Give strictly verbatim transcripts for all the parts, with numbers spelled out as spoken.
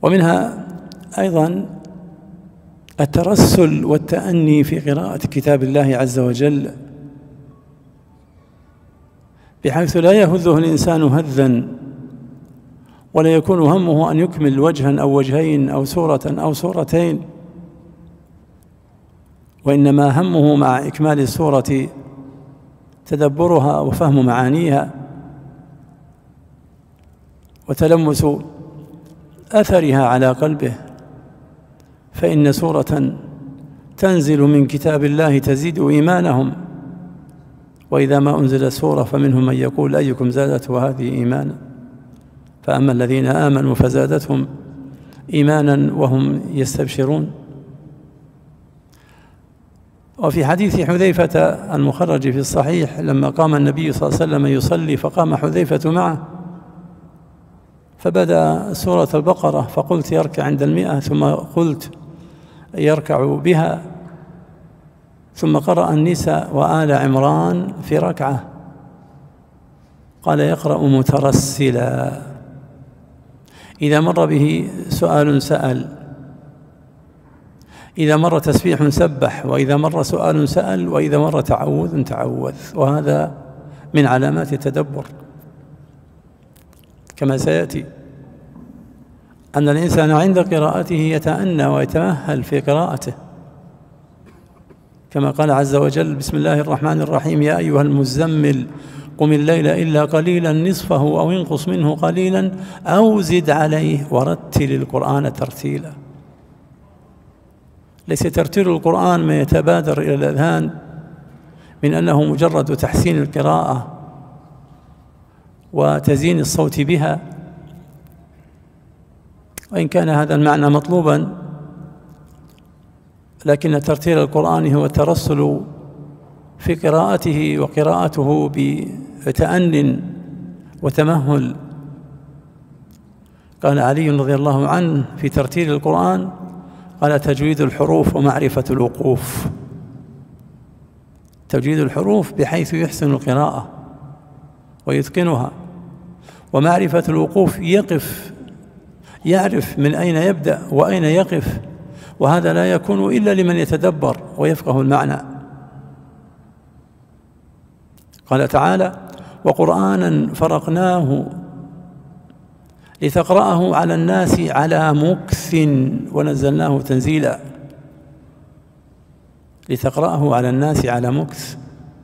ومنها أيضا الترسل والتأني في قراءة كتاب الله عز وجل، بحيث لا يهذه الإنسان هذا ولا يكون همه أن يكمل وجها أو وجهين أو سورة أو سورتين، وإنما همه مع إكمال السورة تدبرها وفهم معانيها وتلمس أثرها على قلبه، فإن سورة تنزل من كتاب الله تزيد إيمانهم، وإذا ما أنزل سورة فمنهم من يقول أيكم زادته هذه إيمانا، فأما الذين آمنوا فزادتهم إيمانا وهم يستبشرون. وفي حديث حذيفة المخرج في الصحيح لما قام النبي صلى الله عليه وسلم يصلي فقام حذيفة معه، فبدأ سورة البقرة فقلت يركع عند المئة، ثم قلت يركع بها، ثم قرأ النساء وآل عمران في ركعة، قال يقرأ مترسلا، إذا مر به سؤال سأل، إذا مر تسبيح سبح، وإذا مر سؤال سأل، وإذا مر تعوذ تعوذ. وهذا من علامات التدبر، كما سيأتي أن الإنسان عند قراءته يتأنى ويتمهل في قراءته، كما قال عز وجل بسم الله الرحمن الرحيم يا أيها المزمل قم الليل إلا قليلا نصفه أو انقص منه قليلا أو زد عليه ورتل القرآن ترتيلا. ليس ترتيل القرآن ما يتبادر إلى الأذهان من أنه مجرد تحسين القراءة وتزيين الصوت بها، وإن كان هذا المعنى مطلوبا، لكن ترتيل القرآن هو الترسل في قراءته وقراءته بتأن وتمهل. قال علي رضي الله عنه في ترتيل القرآن قال تجويد الحروف ومعرفة الوقوف. تجويد الحروف بحيث يحسن القراءة ويتقنها، ومعرفة الوقوف يقف، يعرف من أين يبدأ وأين يقف، وهذا لا يكون إلا لمن يتدبر ويفقه المعنى. قال تعالى وقرآنا فرقناه لتقرأه على الناس على مكث ونزلناه تنزيلا. لتقرأه على الناس على مكث.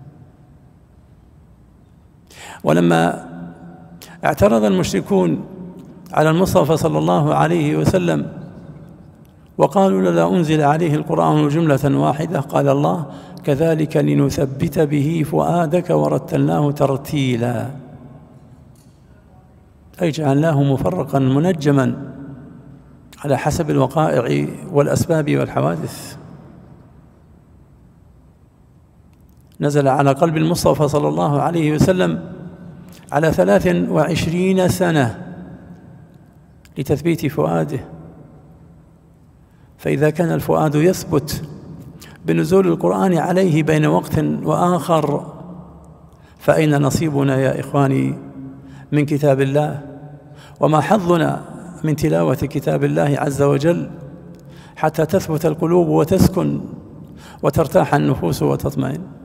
ولما اعترض المشركون على المصطفى صلى الله عليه وسلم وقالوا لا أنزل عليه القرآن جملة واحدة، قال الله كذلك لنثبت به فؤادك ورتلناه ترتيلا، أي جعلناه مفرقا منجما على حسب الوقائع والأسباب والحوادث. نزل على قلب المصطفى صلى الله عليه وسلم على ثلاث وعشرين سنة لتثبيت فؤاده، فإذا كان الفؤاد يثبت بنزول القرآن عليه بين وقت وآخر، فأين نصيبنا يا إخواني من كتاب الله؟ وما حظنا من تلاوة كتاب الله عز وجل حتى تثبت القلوب وتسكن وترتاح النفوس وتطمئن؟